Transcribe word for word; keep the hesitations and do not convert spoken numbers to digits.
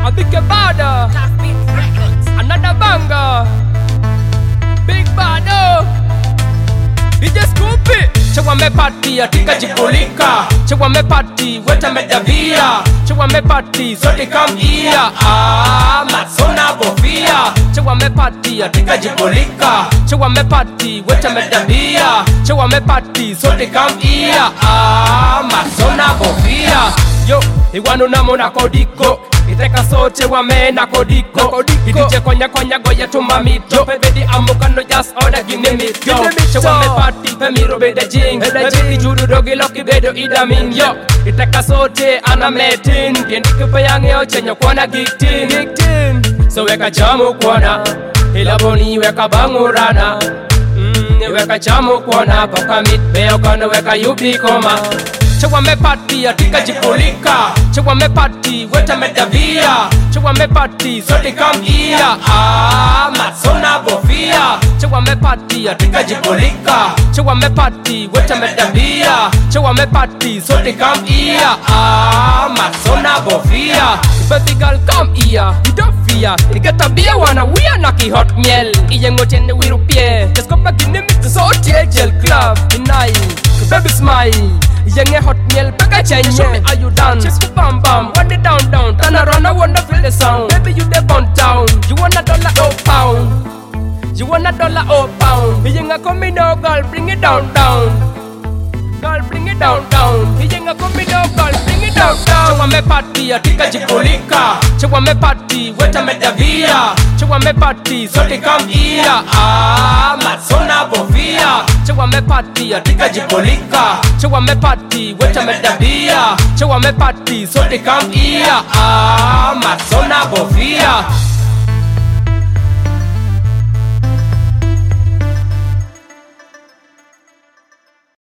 A big bada, another banger. Big bado, D J Scoopy. Chewa me party, atika jikulika. Chewa me party, weta me davia. Chewa me party, sote come here. Ah, matsona bofia. Chewa me party, atika jikulika. Chewa me party, weta me davia. Chewa me party, sote come here. Ah, matsona bofia. Yo, iwanu namo na kodiko. Iteka sote wa me na kodiko. Idije konya konya goya tumamito. Pebedi amukano just order give me meat. Yo, chewa me party, pemiro bede jing. Pebedi judu dogi loki bedo idamin. Yo, iteka sote anametin. Diendiku payange ochenyo kwana giktin. So weka jamu kwana, ilaboni weka bangurana. Mm, weka jamu kwana, poka mit beo kano weka yubi koma. Chewa me party, atika jikulika. Chewa me party, weta me davia. Chewa me party, sote come here. Ah, matsona bofia. Chewa me party, atika jikulika. Chewa me party, weta me davia. Chewa me party, sote come here. Ah, matsona bofia. Baby girl come here, you don't fear. You get a beer wanna we are knocky hot miel. Iyengo chene wiru pie. Just come back in the mix, so gel club. Inai, baby smile. Young hot meal, pega chain. Show me how you dance. Just bam bam, want it down down. Turn around, I wanna feel the sound. Baby, you dey on town. You want a dollar or pound? You want a dollar or pound? Young a come no girl, bring it down down. Girl, bring it down down. Young a come no girl, bring it down down. Chewa me party, atika jikulika. Chewa me party, weta me davia. Chewa me party, sote come here. Ah, matsona bofia. Chewa me party, atika jikulika. Chewa me party, weta me davia. Chewa me party, sote come here. Ah, matsona bofia.